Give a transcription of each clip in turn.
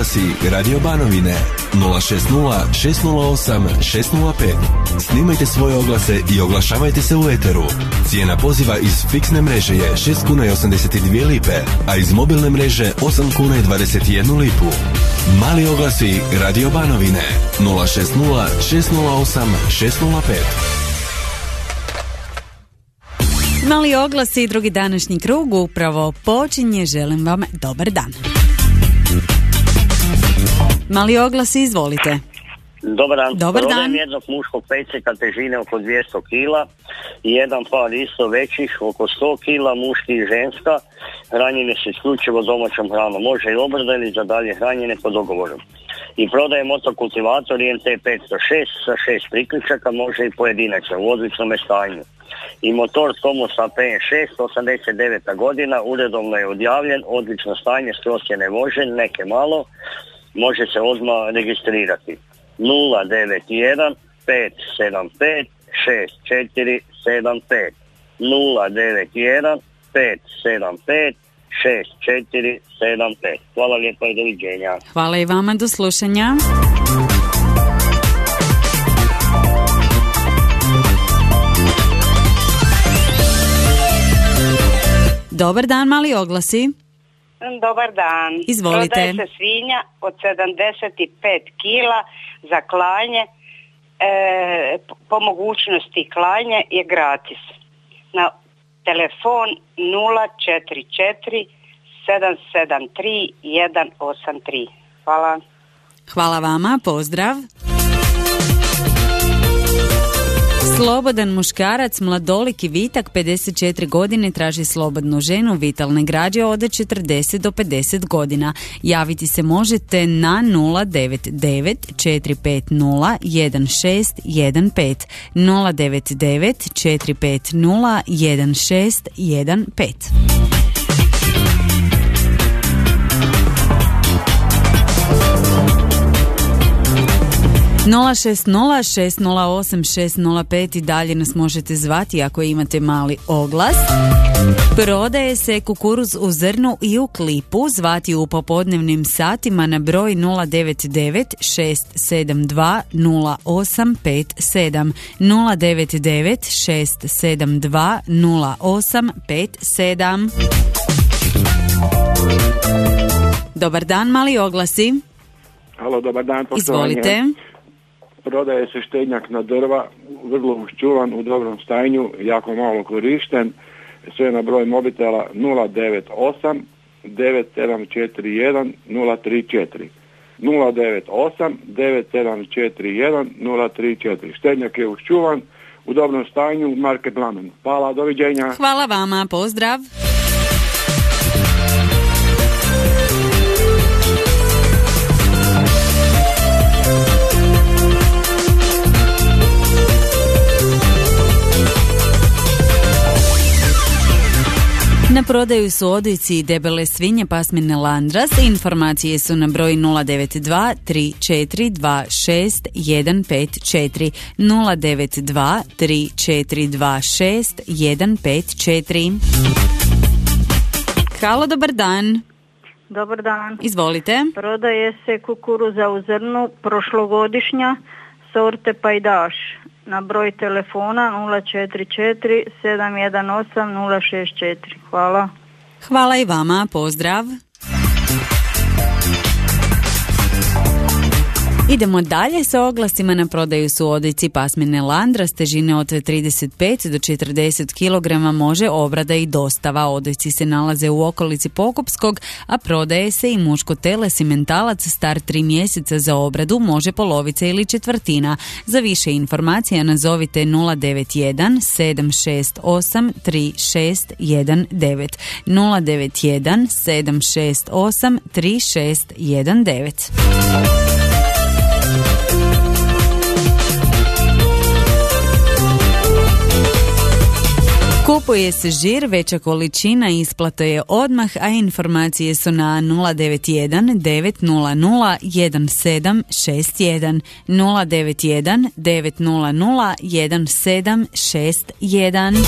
oglasi Radio Banovine 060 608 605. Snimajte svoje oglase i oglašavajte se u eteru. Cijena poziva iz fiksne mreže je 6 kuna i 82 lipe, a iz mobilne mreže 8 kuna i 21 lipu. Mali oglasi Radio Banovine 060 608 605. Mali oglasi i drugi današnji krug upravo počinje. Želim vam dobar dan. Mali oglasi, izvolite. Dobar dan. Dobar dan. Prodajem jednog muškog peceka težine oko 200 kila i jedan par isto većih oko 100 kila, muški i ženska. Hranjene se isključivo domaćom hranom. Može i obrada ili za dalje hranjene po dogovoru. I prodajem motokultivator INT 506 sa 6 priključaka, može i pojedinačno u odličnom stanju. I motor Tomosa PM6, 89. godina, uredovno je odjavljen, odlično stanje, skroz je nevožen, neke malo, može se odmah registrirati. 091 575 6475 091 575 6475. Hvala lijepo i doviđenja. Hvala i vama, do slušanja. Dobar dan, mali oglasi. Dobar dan. Izvolite. Prodaje se svinja od 75 kila za klanje. Po mogućnosti klanje je gratis. Na telefon 044 773 183. Hvala. Hvala vama, pozdrav. Slobodan muškarac, mladolik i vitak, 54 godine, traži slobodnu ženu, vitalne građe od 40 do 50 godina. Javiti se možete na 099 450 1615 099 450 1615. 060-608-605 i dalje nas možete zvati ako imate mali oglas. Prodaje se kukuruz u zrnu i u klipu. Zvati u popodnevnim satima na broj 099-672-0857 099-672-0857. Dobar dan, mali oglasi. Halo, dobar dan. Izvolite. Prodaje se štednjak na drva, vrlo uščuvan, u dobrom stanju, jako malo korišten. Sve na broj mobitela 098 9741 034. 098 9741 034. Štednjak je uščuvan, u dobrom stanju, marke Plamen. Hvala, doviđenja. Hvala vama, pozdrav. Na prodaju su odojci i debele svinje pasmine Landras. Informacije su na broj 092 3426 154 092 3426 154. Halo, dobar dan. Dobar dan. Izvolite. Prodaje se kukuruza u zrnu prošlogodišnja sorte Pajdaš. Na broj telefona 044 718 064. Hvala. Hvala i vama, pozdrav. Idemo dalje sa oglasima. Na prodaju su odojci pasmine Landras težine od 35 do 40 kg, može obrada i dostava. Odojci se nalaze u okolici Pokupskog, a prodaje se i muško tele simentalac star 3 mjeseca za obradu, može polovica ili četvrtina. Za više informacija nazovite 091 768 3619 091 768 3619. Kupuje se žir, veća količina, isplata je odmah, a informacije su na 091 900 1761 091 900 1761.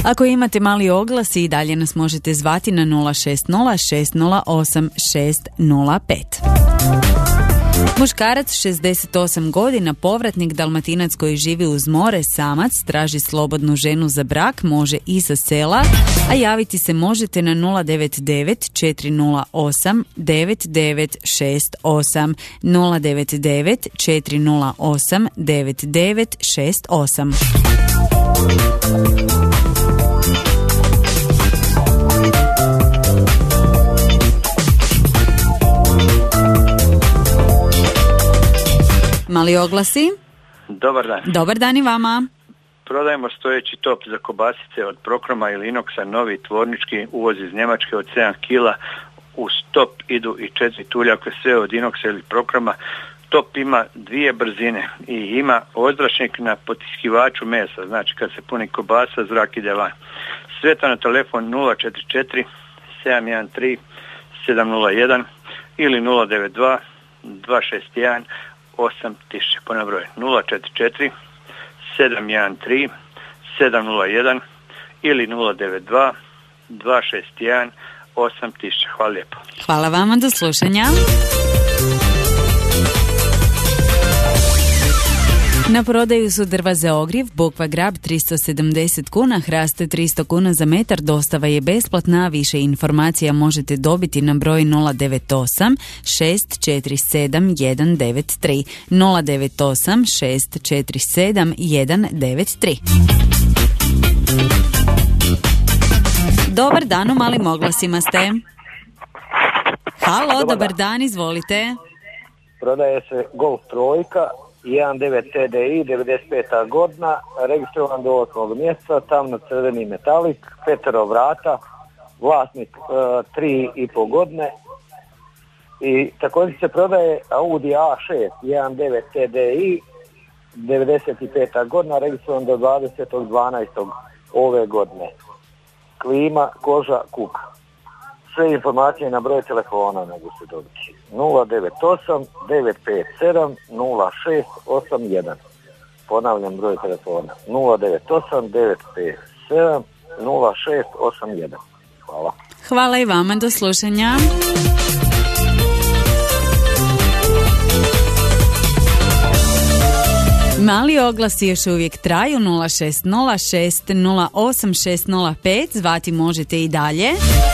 Ako imate mali oglas i dalje nas možete zvati na 060 608 605. Muškarac 68 godina, povratnik, Dalmatinac koji živi uz more, samac, traži slobodnu ženu za brak, može i sa sela, a javiti se možete na 099 408 9968 099 408 9968. Mali oglasi. Dobar dan. Dobar dan i vama. Prodajemo stojeći top za kobasice od Prokroma ili Inoxa, novi tvornički, uvoz iz Njemačke od 7 kila. Uz top idu i 4 tuljake, sve od Inoxa ili Prokroma. Top ima 2 brzine i ima ozračnik na potiskivaču mesa, znači kad se puni kobasa, zrak ide van. Sve to na telefon 044 713 701 ili 092 261 8000, ponavljam broj 044 713 701 ili 092 261 8000. Hvala lijepo. Hvala vama, do slušanja. Na prodaju su drva za ogrjev, bukva grab 370 kuna, hraste 300 kuna za metar, dostava je besplatna, a više informacija možete dobiti na broj 098 647 193 098 647 193. Dobar dan, u malim oglasima ste. Halo, dobar dan, izvolite. Prodaje se Golf trojka 1.9 TDI, 95. godina, registrovan do 8. mjeseca, tamno crveni metalik, 5 vrata, vlasnik 3,5 godine. I također se prodaje Audi A6 1.9 TDI, 95. godina, registrovan do 20.12. ove godine. Klima, koža, kuk. Sve informacije na broj telefona mogu se dobiti. 098 957 0681. Ponavljam broj telefona. 098 957 0681. Hvala. Hvala i vama, do slušanja. Mali oglasi još uvijek traju 060 608 605. Zvati možete i dalje.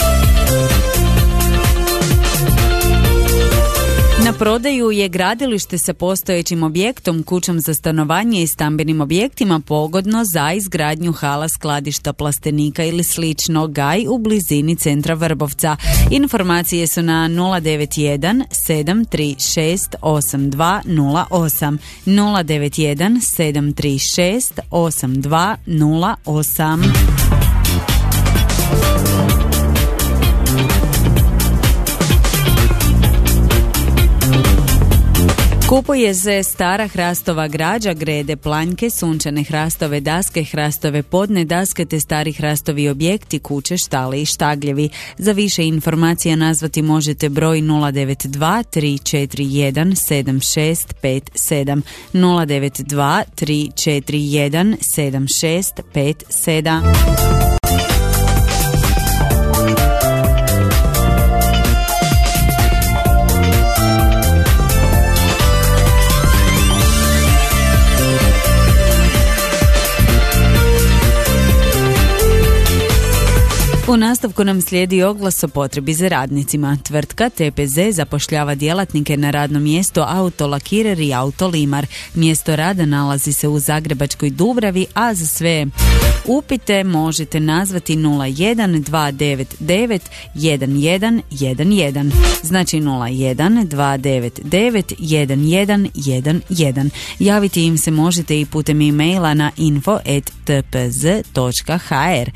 Na prodaju je gradilište sa postojećim objektom, kućom za stanovanje i stambenim objektima pogodno za izgradnju hala, skladišta, plastenika ili slično, Gaj u blizini centra Vrbovca. Informacije su na 091 736 8208 091 736 8208. Kupuje se stara hrastova građa, grede, planjke, sunčane hrastove daske, hrastove podne daske te stari hrastovi objekti, kuće, štale i štagljevi. Za više informacija nazvati možete broj 092 341 7657 092 341 7657. U nastavku nam slijedi oglas o potrebi za radnicima. Tvrtka TPZ zapošljava djelatnike na radno mjesto autolakirer i autolimar. Mjesto rada nalazi se u Zagrebačkoj Dubravi, a za sve upite možete nazvati 01 299 1111. Znači 01 299 1111. Javiti im se možete i putem e-maila na info@tpz.hr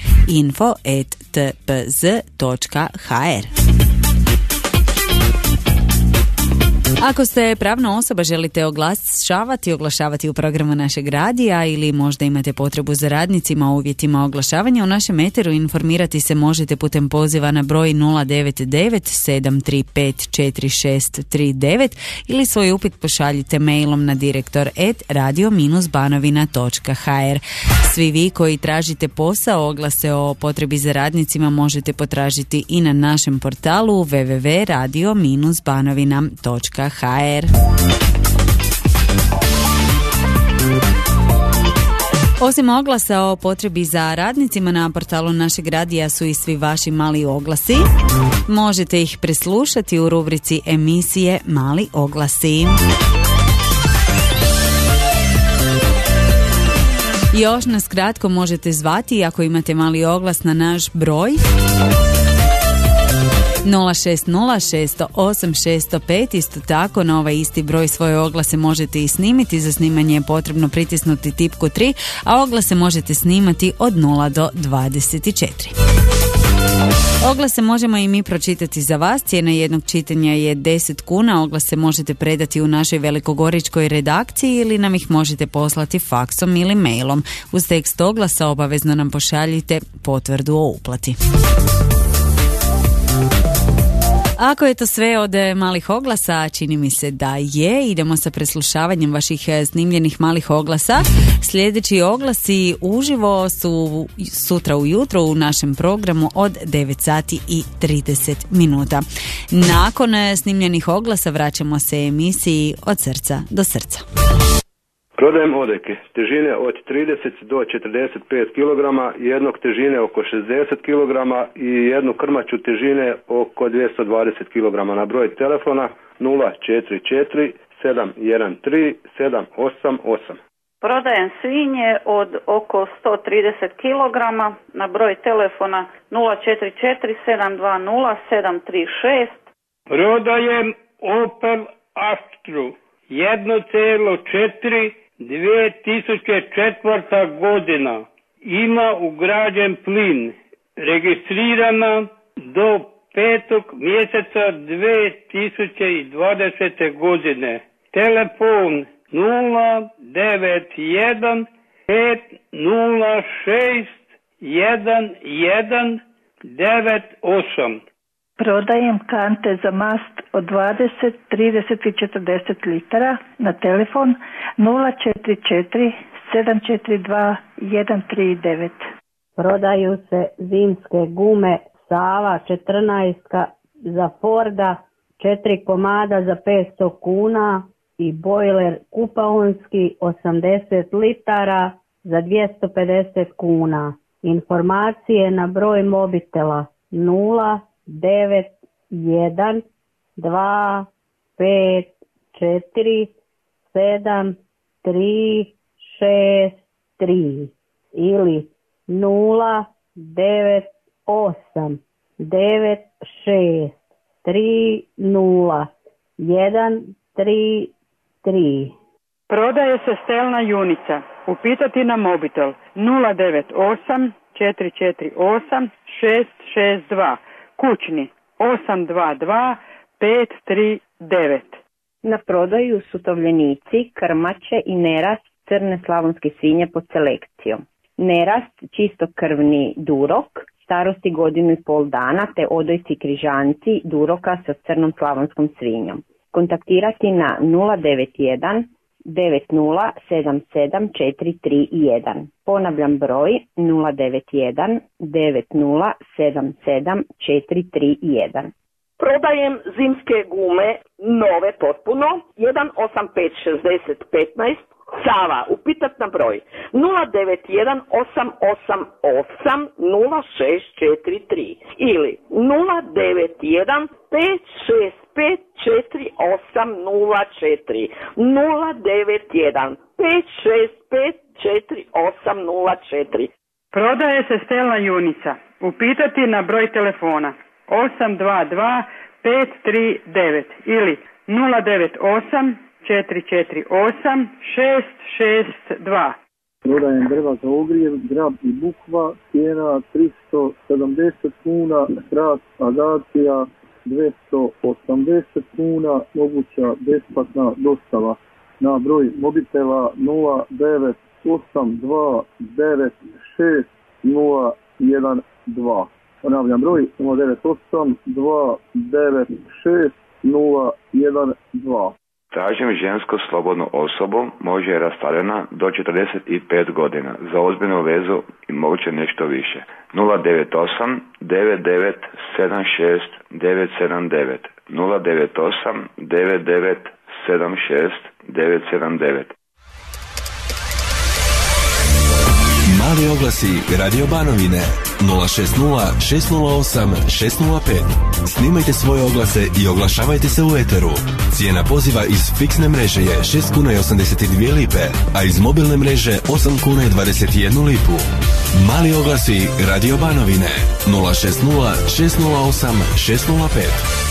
info@tpz.hr. Ako ste pravna osoba, želite oglašavati u programu našeg radija ili možda imate potrebu za radnicima o uvjetima oglašavanja u našem eteru, informirati se možete putem poziva na broj 099 735 4639 ili svoj upit pošaljite mailom na direktor@radio-banovina.hr. Svi vi koji tražite posao, oglase o potrebi za radnicima možete potražiti i na našem portalu www.radio-banovina.hr. Osim oglasa o potrebi za radnicima, na portalu našeg radija su i svi vaši mali oglasi. Možete ih preslušati u rubrici emisije Mali oglasi. Još nas kratko možete zvati ako imate mali oglas na naš broj 060 608 605. Isto tako na ovaj isti broj svoje oglase možete i snimiti. Za snimanje je potrebno pritisnuti tipku 3, a oglase možete snimati od 0 do 24. Oglase možemo i mi pročitati za vas. Cijena jednog čitanja je 10 kuna. Oglase možete predati u našoj velikogoričkoj redakciji ili nam ih možete poslati faksom ili mailom. Uz tekst oglasa obavezno nam pošaljite potvrdu o uplati. Ako je to sve od malih oglasa, čini mi se da je, idemo sa preslušavanjem vaših snimljenih malih oglasa. Sljedeći oglasi uživo su sutra ujutro u našem programu od 9 sati i 30 minuta. Nakon snimljenih oglasa vraćamo se emisiji Od srca do srca. Prodajem odeke težine od 30 do 45 kg, jednog težine oko 60 kg i jednu krmaču težine oko 220 kg na broj telefona 044 713 788. Prodajem svinje od oko 130 kg na broj telefona 044 720 736. Prodajem Opel Astru 1,4 2004. godina. Ima ugrađen plin. Registrirana do 5. mjeseca 2020. godine. Telefon 091 506 1198. Prodajem kante za mast od 20, 30 i 40 litara na telefon 044 742 139. Prodaju se zimske gume Sava 14 za Forda, 4 komada za 500 kuna i bojler kupaonski 80 litara za 250 kuna. Informacije na broj mobitela 091 2 5 4 7 3 6 3 ili 0 9 8 9 6 3 0 1 3 3. Prodaje se stelna junica. Upitati na mobitel 098 448 662. Kućni 822 539. Na prodaju su tovljenici, krmače i nerast crne slavonske svinje pod selekcijom. Nerast čistokrvni durok, starosti 1,5 godina, te odojci križanci duroka sa crnom slavonskom svinjom. Kontaktirati na 091 9077431. Ponavljam broj 091 9077431. Prodajem zimske gume nove potpuno 1856015 Sava. Upitat na broj 091 888 0643 ili 091 565 4804 091 565 4804. Prodaje se stelna junica. Upitati na broj telefona 822 539 ili 098 448 662. Prodajem drva za ogrijev, grab i bukva, cijena 370 kuna, hrast, agacija 280 kuna, moguća besplatna dostava na broj mobitela 0982960012. Ponavljam broj 0982960012. Tražim žensku slobodnu osobu, može je rastaljena do 45 godina. Za ozbiljnu vezu i moguće nešto više. 098 99 76 979 098 99 76 979. Mali oglasi Radio Banovine 060 608 605. Snimajte svoje oglase i oglašavajte se u eteru. Cijena poziva iz fiksne mreže je 6 kuna i 82 lipe, a iz mobilne mreže 8 kuna i 21 lipu. Mali oglasi Radio Banovine 060 608 605.